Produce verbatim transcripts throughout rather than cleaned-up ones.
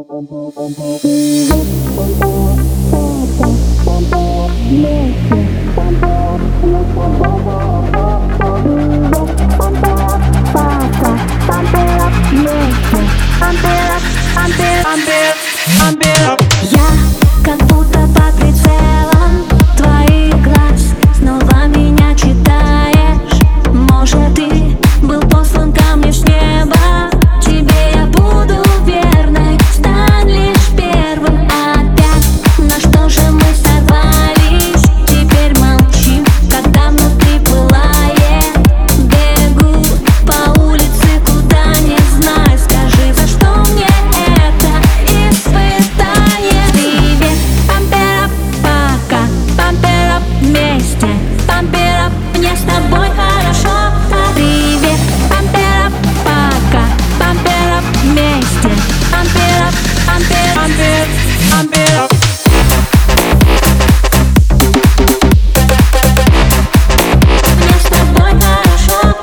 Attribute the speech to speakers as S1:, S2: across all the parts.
S1: Я как будто под прицелом твоих глаз, снова меня читаешь. Может, ты был послан ко мне с неба. Тебе я буду верной, стань лишь первым. Опять на что же мы сорвались? Теперь молчим, когда внутри пылает. Бегу по улице, куда не знаю. Скажи, за что мне это испытание? Привет, пампера, пока, пампера вместе, пампера, мне с тобой хорошо. Привет, пампера, пока, пампера вместе, пампера, пампера, пампера, пампера. Мне с тобой хорошо.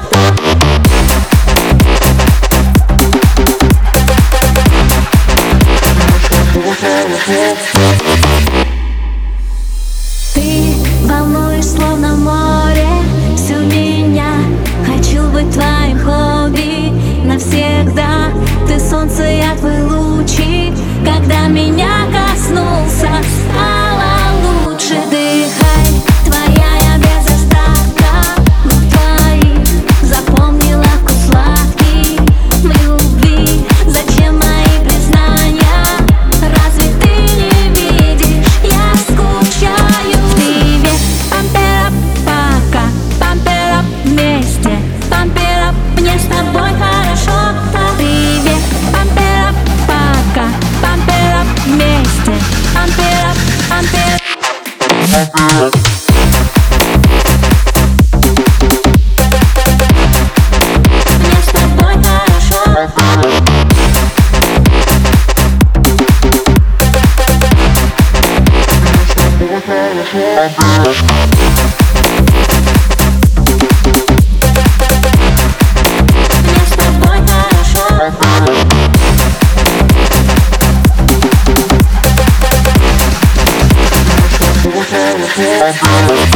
S1: Ты волнуешь словно море всю меня. Хочу быть твоим хобби навсегда. Ты солнце, я твой лучик. Когда меня коснулся, стало лучше. Дыхай, твоя я без остатка. Губ твоих запомнила вкус сладкий. В любви зачем мои признания? Разве ты не видишь, я скучаю. Привет, пампера, пока, пампера вместе, пампера, мне с тобой хорошо. Привет, пампера, пока, пампера вместе, пампера, пампера. Мне с тобой хорошо. Мне с тобой хорошо.
S2: We'll be right back.